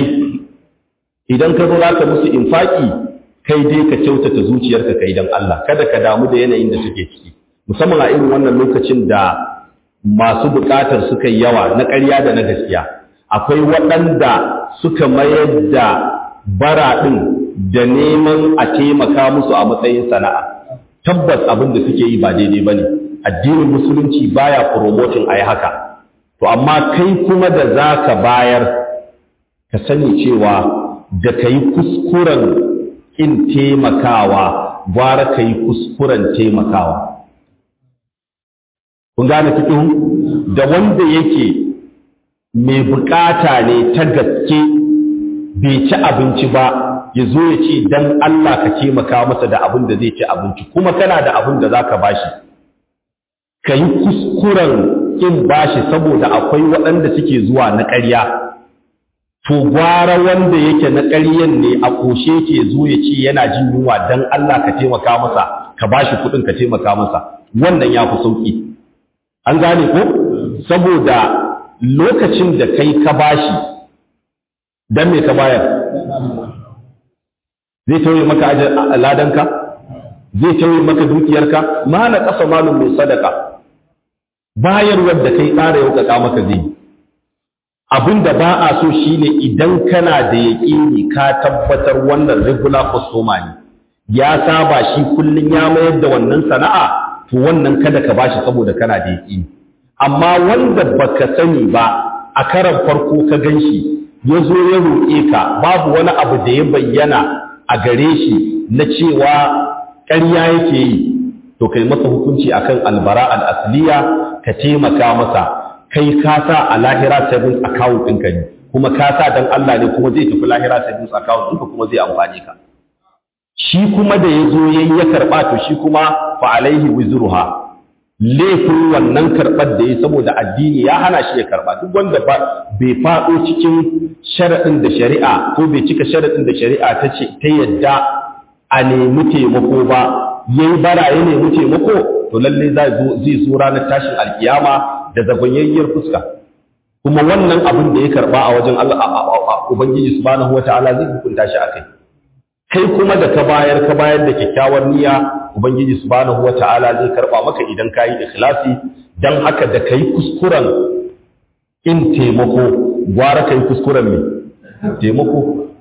idan ka zo zaka musu infaki, kai dai ka kyautata zuciyarka kai dan Allah, kada ka damu da yanayin da suke ciki, musamman a irin wannan lokacin da masu bukatar suka yi yawa na ƙarya da na gaskiya. Akwai waɗanda suka mayar da bara ɗin da neman a taimaka musu a matsayin sana'a. Tabbas abin da suke yi ba daidai ba ne, addinin musulunci baya promoting a yi haka. To amma kai kuma da za ka bayar, ka sani cewa da ka yi kuskuren in taimakawa gwara ka yi kuskuren taimakawa. Kun gane cikin da wanda yake mai bukata ne ta gaske bai ci abinci ba, ya zo ya ce don Allah ka taimaka masa da abin da zai ci abinci, kuma kana da abin da za ka bashi. Ka yi kuskuren in bashi saboda akwai waɗanda suke zuwa na ƙarya. To gwara wanda yake na ƙaryan ne a ƙoshe ke zo ya ce yana jin yunwa don Allah ka taimaka masa, ka ba shi kuɗin ka taimaka masa, wannan ya fi sauƙi. An gane ko? Saboda lokacin da kai ka ba shi, don me ka bayar? Zai tauye maka ladanka? Zai tauye maka dukiyarka? Ma na ƙasa malum mai sadaka. Bayarwar da kai ƙara yauƙaƙa maka zai yi. Abin da ba a so shi ne idan kana da yaƙini ka tabbatar wannan regular customer ne, ya saba shi kullum ya mayar da wannan sana'a, to wannan kada ka bashi saboda kana da yaƙini. Amma wanda baka sani ba a karan farko ka gan shi ya zo ya roƙe ka, babu wani abu da ya bayyana a gare shi na cewa ƙarya yake yi, to kai masa hukunci akan albara al-asliya, ka taimaka masa. Kai ka sa a lahira savings account ɗinka ne, kuma ka sa don Allah ne, kuma zai tafi lahira savings account ɗinka kuma zai amfani ka. Shi kuma da ya zo yayi ya karɓa, to shi kuma fa alaihi wizruha, laifin wannan karɓar da ya saboda addini ya hana shi ya karɓa. Duk wanda ba bai faɗo cikin sharaɗin da shari'a ko bai cika sharaɗin da shari'a ta ce ta yadda a nemi taimako ba, yayi bara ya nemi taimako, to lalle zai zo ranar tashin alkiyama da zagonyayyar fuska. Kuma wannan abin da ya karba a wajen Allah Ubangiji subhanahu wataala zai hukunta shi akai. Kai kuma da ka bayar ka bayar da kyakkyawar niyya, Ubangiji subhanahu wataala zai karba maka idan ka yi ikhlasi. Dan haka da kai kuskuren in taimako, gwara kai kuskuren me taimako.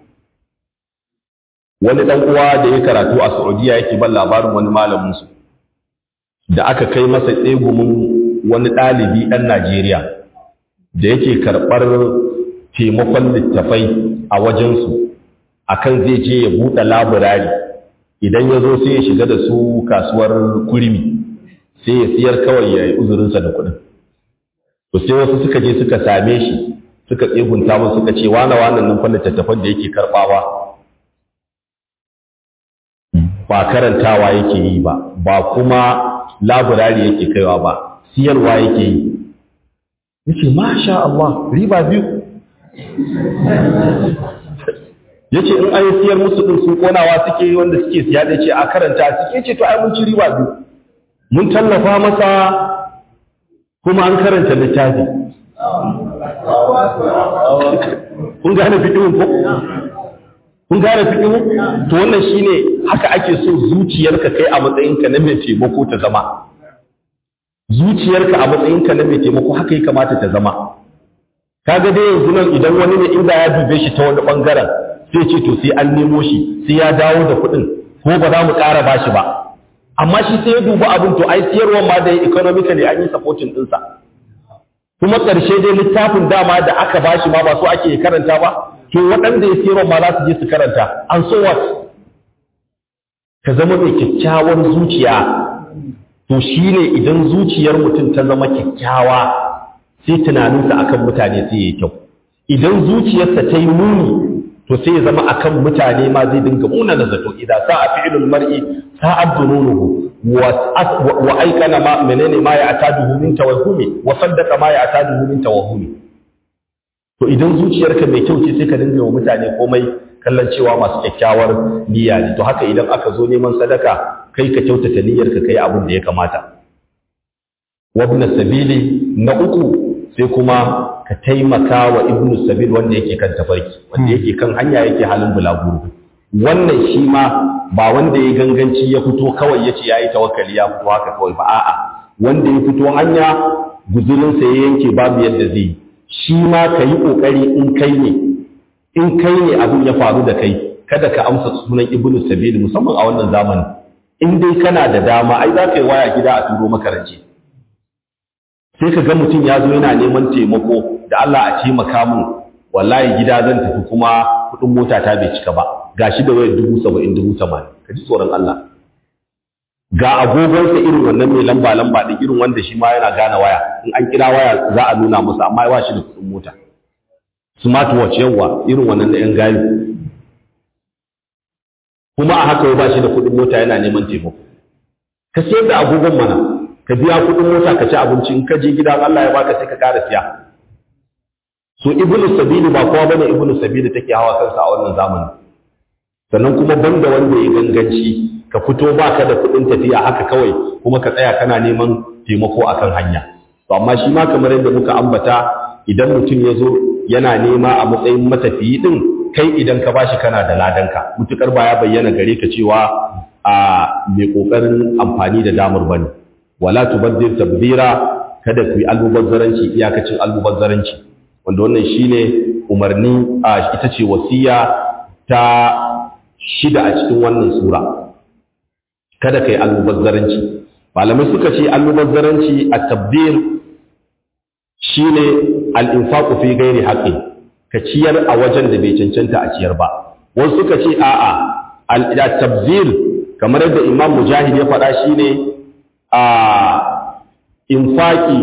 Wani dan uwa da ya karatu a Saudiya yake ban labarin wani malamin su da aka kai masa tsegumin wani ɗalibi ɗan Najeriya da yake karɓar taimakon littafai a wajensu akan zai je ya buɗe laburari, idan ya zo sai ya shiga da su kasuwar kurmi sai ya siyar kawai ya yi uzurinsa da kuɗin. To sai wasu suka je suka same shi suka tsegunta mun suka ce wane wannan nan fa littattafan da yake karbawa ba karantawa yake yi ba ba kuma laburari yake kaiwa ba siyarwa yake yi yace masha Allah riba biyu yace in an siyar musu din su konawa suke yi wanda suke siya da ce a karanta suke ce to ai mun ci riba biyu mun tallafa masa kuma an karanta littafi kun gane fiqhun ko kun gane fiqhun to wannan shine haka ake so zuciyarka kai a matsayinka na mai taimako ta zama zuciyarka a matsayinka na mai taimako haka ya kamata ta zama kaga dai yanzu nan idan wani ne inda ya dube shi ta wani bangaren sai ce to sai an nemo shi sai ya dawo da kuɗin ko ba za mu ƙara bashi ba amma shi sai ya duba abin to ai siyarwa ma da economically an yi supporting ɗinsa kuma ƙarshe dai littafin dama da aka bashi ma ba so ake karanta ba to waɗanda ya siyarwa ma za su je su karanta an so what ka zama mai kyakkyawar zuciya to shine idan zuciyar mutum ta zama kyakkyawa sai tunaninsa akan mutane sai ya yi kyau idan zuciyarsa ta yi muni to sai ya zama akan mutane ma zai dinga muna da zato idan sa'a fi'lul mar'i sa'ad dunuhu wa aikana ma menene ma ya ataduhu min tawahhumi wa saddaqa ma ya ataduhu min tawahhumi to idan zuciyarka mai kyau ce sai ka dinga wa mutane komai kallon cewa masu kyakkyawar niyya ne to haka idan aka zo neman sadaka kai ka kyautata niyyarka kai abin da ya kamata wa ibn sabili na uku sai kuma ka taimaka wa ibnu sabil wanda yake kan tafarki wanda yake kan hanya yake halin bulaguro wannan shi ma ba wanda ya ganganci ya fito kawai yace yayi tawakkali ya fito haka kawai ba a'a wanda ya fito hanya guzurin sa ya yanke babu yadda zai shi ma kayi kokari in kai ne in kai ne abin ya faru da kai kada ka amsa sunan ibnu sabil musamman a wannan zamanin in dai kana da dama ai za ka yi waya gida a turo maka rance sai ka ga mutum ya zo yana neman taimako da Allah a taimaka mun wallahi gida zan tafi kuma kudin mota ta bai cika ba gashi da wayar dubu saba'in dubu tamanin ka ji tsoron Allah ga agogonsa irin wannan mai lamba lamba din irin wanda shi ma yana gane waya in an kira waya za a nuna masa amma ya shi da kudin mota smartwatch yawa irin wannan da yan gayu kuma a haka ba shi da kudin mota yana neman taimako ka sayar da agogon mana ka biya kudin mota ka ci abinci in ka je gidan Allah ya baka sai ka ƙara siya so ibnu sabili ba kowa bane ibnu sabili take hawa kansa a wannan zamani sannan kuma banda wanda ya ganganci ka fito baka da kudin tafiya haka kawai kuma ka tsaya kana neman taimako akan hanya to amma shi ma kamar yadda muka ambata idan mutum ya zo yana nema a matsayin matafiyi din kai idan ka bashi kana da ladanka mutukar ba ya bayyana gare ka cewa a mai kokarin amfani da damar bane wala tubazzir tabdira kada ku yi almubazzaranci iyakacin almubazzaranci wanda wannan shine umarni a ita ce wasiya ta shida a cikin wannan sura kada kai almubazzaranci malamai suka ce almubazzaranci at-tabdir shine al-infaqu fi ghairi haqqi ka ciyar a wajen da bai cancanta a ciyar ba wasu suka ce a'a al-tabdir kamar yadda Imam Mujahid ya faɗa shine a infaki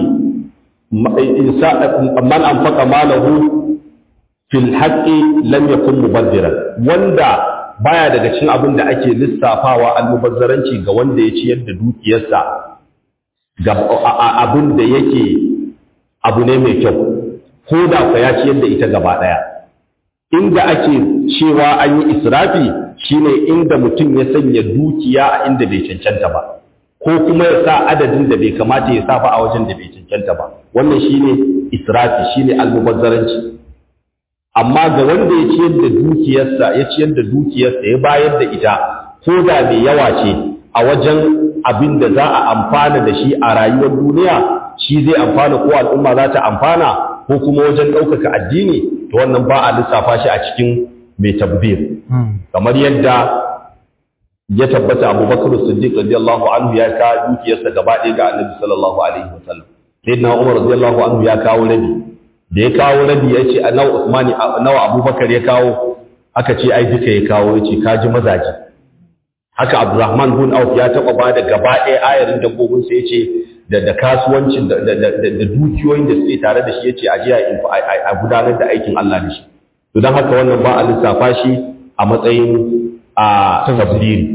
man anfaqa malahu fil haqqi lam yakun mubazziran wanda baya daga cikin abin da ake lissafawa almubazzaranci ga wanda ya ciyar da dukiyarsa ga abin da yake abu ne mai kyau ko da fa ya ciyar da ita gaba daya inda ake cewa an yi israfi shine inda mutum ya sanya dukiya a inda bai cancanta ba ko kuma ya sa adadin da bai kamata ya sa ba a wajen da bai cancanta ba wannan shine israfi shine almubazzaranci amma ga wanda ya ciyar da dukiyarsa ya ciyar da dukiyarsa ya bayar da ita ko da mai yawa ce a wajen abin da za a amfana da shi a rayuwar duniya shi zai amfana ko al'umma za ta amfana ko kuma wajen ɗaukaka addini to wannan ba a lissafa shi a cikin mai tabbir kamar yadda ya tabbata Abubakar Siddiq radiyallahu anhu ya kawo dukiyarsa gaba ɗaya ga Annabi sallallahu alaihi wasallam sayyidina Umar radiyallahu anhu ya kawo rabi da ya kawo rabi ya ce nawa Usmani nawa Abubakar ya kawo aka ce ai duka ya kawo ya ce kaji mazaji haka Abdurrahman bin Auf ya taba bada gaba ɗaya ayarin dabbobin sa ya ce da da kasuwancin da da da dukiyoyin da suke tare da shi yace a je a gudanar da aikin Allah da shi to dan haka wannan ba a lissafa shi a matsayin a tabdiri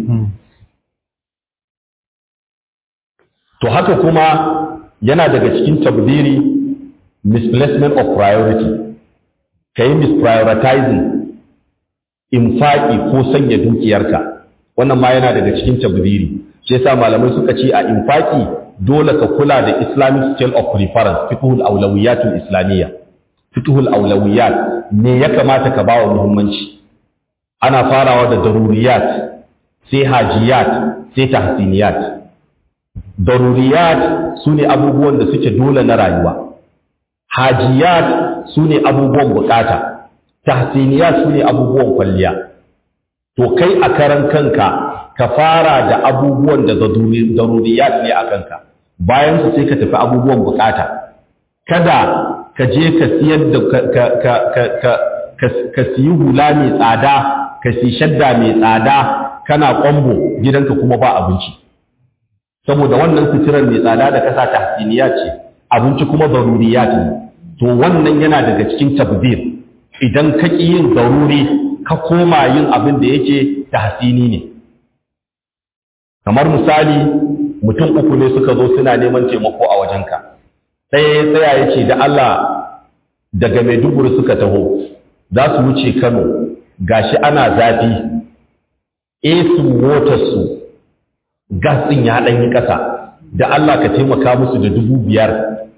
to haka kuma yana daga cikin tabdiri misplacement of priority kai misprioritizing infaki ko sanya dukiyarka wannan ma yana daga cikin tabdiri shi yasa malamai suka ce a infaki dole ka kula da Islamic scale of preference fiqhul awlawiyat al-islamiyya fiqhul awlawiyat ne ya kamata ka bawa muhimmanci ana farawa da daruriyat sai hajiyat sai tahsiniyat daruriyat sune abubuwan da suke dole na rayuwa hajiyat sune abubuwan bukata tahsiniyat sune abubuwan kwalliya to kai a karan kanka ka fara da abubuwan da daruriyat ne a kanka bayan su sai ka tafi abubuwan bukata kada ka je ka siyar da ka ka ka ka ka siyi hula mai tsada ka siyi shadda mai tsada kana kwambo gidanka kuma ba abinci saboda wannan suturar mai tsada da kasa tahsiniyat ce abinci kuma daruriyat ne to wannan yana daga cikin tabdir idan ka ki yin daruri ka koma yin abin da yake tahsini ne kamar misali mutum uku ne suka zo suna neman taimako a wajenka ɗaya ya tsaya ya ce da Allah daga Maiduguri suka taho za su wuce Kano gashi ana zafi esin motarsu gas ɗin ya ɗan yi ƙasa da Allah ka taimaka musu da dubu biyar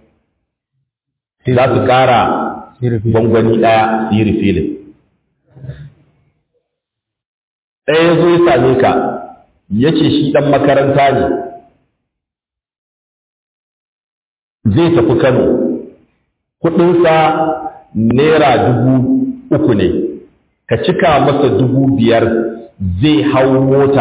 za su ƙara gwangwani ɗaya su yi refilin ɗaya ya zo ya same ka ya ce shi ɗan makaranta ne zai tafi Kano kuɗinsa naira dubu uku ne ka cika masa dubu biyar zai hau mota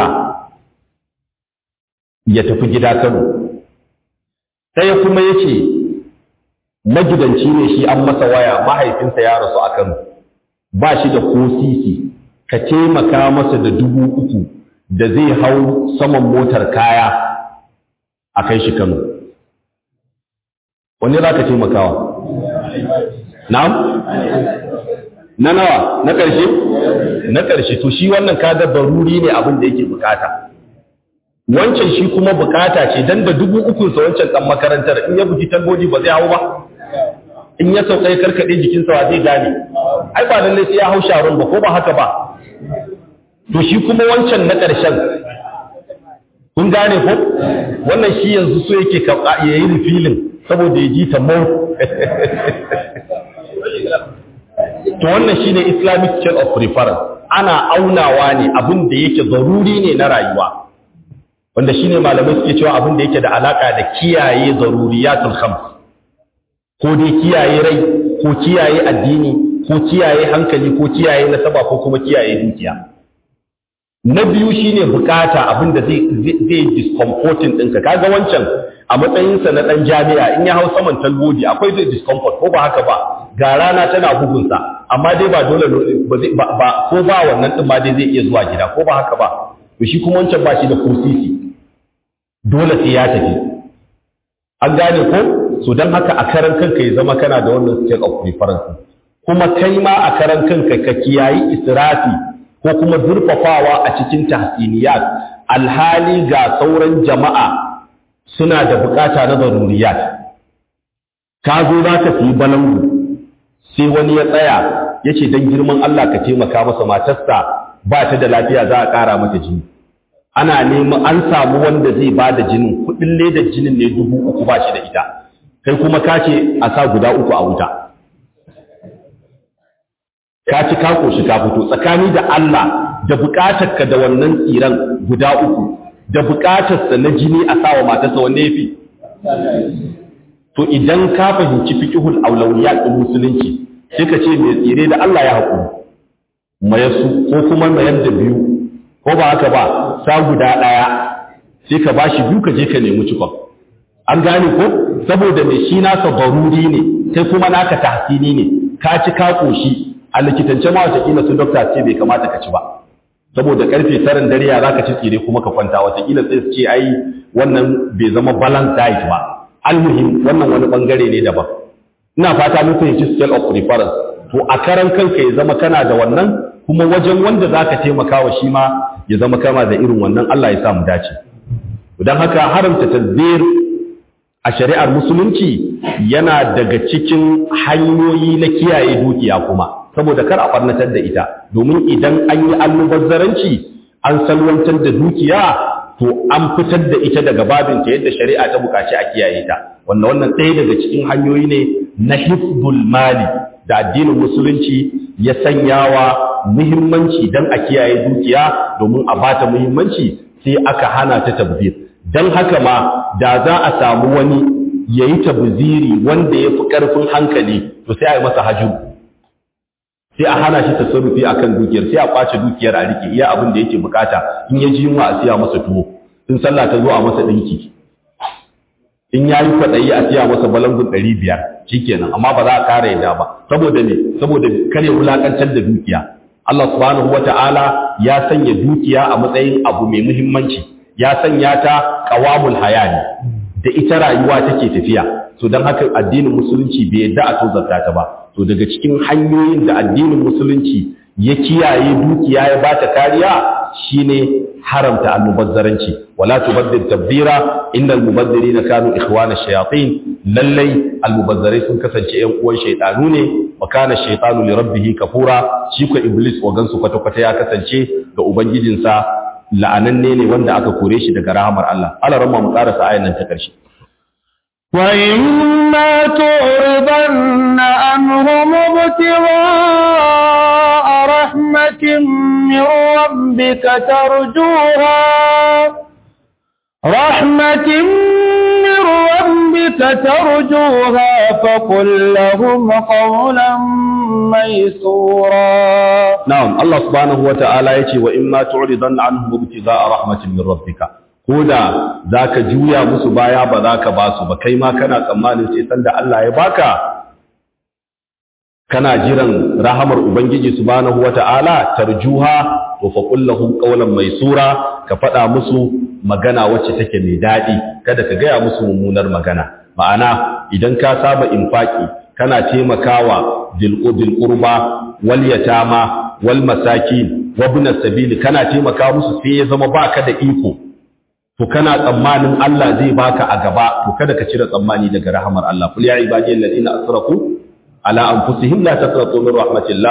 ya tafi gida Kano ɗaya kuma ya ce magidanci ne shi an masa waya mahaifinsa ya rasu a Kano ba shi da ko sisi ka taimaka masa da dubu uku da zai hau saman motar kaya a kai shi Kano. Wanne za ka taimakawa? Na'am? Na nawa? Na ƙarshe? Na ƙarshe. To shi wannan kaga baruri ne abin da yake bukata. Wancan shi kuma bukata ce dan da dubu ukunsa wancan ɗan makarantar in ya buji talboji ba zai hau ba? In ya sauka ya karkaɗe jikinsa wa zai gane. Ai ba lallai sai ya hau sharon ba ko ba haka ba. To shi kuma wancan na ƙarshen kun gane ko wannan shi yanzu so yake ya yi refilling saboda ya ji ta mau to wannan shi ne Islamic scale of preference ana aunawa ne abin da yake zaruri ne na rayuwa wanda shi ne malamai suke cewa abin da yake da alaƙa da kiyaye zaruriyatul khams ko dai kiyaye rai ko kiyaye addini ko kiyaye hankali ko kiyaye nasaba ko kuma kiyaye dukiya na biyu shine bukata abinda zai zai discomforting ɗinka kaga wancan a matsayinsa na ɗan jami'a in ya hau saman talbodi akwai zai discomfort ko ba haka ba ga rana tana bugunsa amma dai ba dole ba ba ko ba wannan din ma dai zai iya zuwa gida ko ba haka ba to shi kuma wancan ba shi da kursisi dole sai ya tafi an gane ko so dan haka a karan kanka ya zama kana da wannan scale of preference kuma kai ma a karan kanka ka kiyayi israfi ko kuma zurfafawa a cikin tahsiniyat alhali ga sauran jama'a suna da bukata na daruriyat ka zo za ka fi balangu sai wani ya tsaya ya ce don girman Allah ka taimaka masa matarsa ba ta da lafiya za a ƙara mata jini ana neman an samu wanda zai ba da jinin kuɗin ledar jinin ne dubu uku ba shi da ita kai kuma ka ce a sa guda uku a wuta ka ci ka koshi ka fito tsakani da Allah da bukatarka da wannan tsiran guda uku da bukatarsa na jini a sawa matarsa wanne yafi to idan ka fahimci fiqhul awlawiyat din musulunci sai ka ce mai tsire da Allah ya hakuri mayasu ko kuma mayar da biyu ko ba haka ba sa guda daya sai ka bashi biyu ka je ka nemi cikon an gane ko saboda mai shi nasa daruri ne kai kuma naka tahsini ne ka ci ka koshi a likitance ma watakila su dokta ce bai kamata ka ci ba saboda karfe taran dare ya zaka ci tsire kuma ka kwanta watakila sai su ce ai wannan bai zama balance diet ba almuhim wannan wani bangare ne daban. Ina fata mun fahimci scale of preference. To a karan kanka ya zama kana da wannan, kuma wajen wanda zaka taimaka wa shi ma ya zama kama da irin wannan. Allah ya sa mu dace. Don haka haramta tazbir a shari'ar musulunci yana daga cikin hanyoyi na kiyaye dukiya kuma, saboda kar a barnatar da ita, domin idan an yi almubazzaranci an salwantar da dukiya to an fitar da ita daga babinta yadda shari'a ta bukaci a kiyaye ta. Wannan wannan ɗaya daga cikin hanyoyi ne na hifdul mali da addinin musulunci ya sanyawa muhimmanci don a kiyaye dukiya, domin a bata muhimmanci sai aka hana ta tabzir. Don haka ma da za a samu wani ya yi tabziri wanda ya fi ƙarfin hankali, to sai a yi masa hajju, sai a hana shi tasarrufi a kan dukiyar, sai a ƙwace dukiyar a rike iya abin da yake bukata. In ya ji yunwa a siya masa tuwo, in sallah ta zo a masa ɗinki, in ya yi kwaɗayi a siya masa balangun ɗari biyar shi kenan, amma ba za a ƙara yadda ba. Saboda ne, saboda kare wulaƙantar da dukiya. Allah subhanahu wa ta'ala ya sanya dukiya a matsayin abu mai muhimmanci, ya sanya ta qawamul hayani, da ita rayuwa take tafiya. So dan haka addinin musulunci bai yadda a tozarta ta ba. To daga cikin hanyoyin da addinin musulunci ya kiyaye dukiya ya bata kariya shine haramta almubazzaranci. Wala tubazzir tabdira innal mubazzirina kanu ikhwana shayatin. Lallai almubazzarai sun kasance ƴan uwan shaytanu ne, wa kana shaytanu li rabbih kafura. Shi ko iblis wagansu kwata kwata ya kasance ga ubangijinsa la'ananne ne wanda aka kore shi daga rahamar Allah. Allah ramma mu karasa ayan nan ta karshe. Wa imma tu'ridanna anhum ibtigha'a rahmatin min rabbika tarjuha rahmatin min rabbika tarjuha faqul lahum qawlan maysura. Na'am, Allah subhanahu wa ta'ala yace wa imma tu'ridan anhum ibtigha'a rahmatin min rabbika, koda zaka juya musu baya ba zaka ba su ba, kai ma kana tsammanin sai sanda Allah ya baka kana jiran rahamar ubangiji subhanahu wa ta'ala, tarjuha to fa qul lahum qawlan maysura, ka fada musu magana wacce take mai dadi, kada ka gaya musu mummunar magana. Ma'ana idan ka saba infaki kana taimakawa dil qurba wal yatama wal masakin wa ibn as-sabil, kana taimaka musu sai ya zama baka da iko, to kana tsammanin Allah zai baka a gaba, to kada ka cire tsammani daga rahamar Allah. Qul ya ibadiyal ladina asrafu ala anfusihim la taqnatu min rahmatillah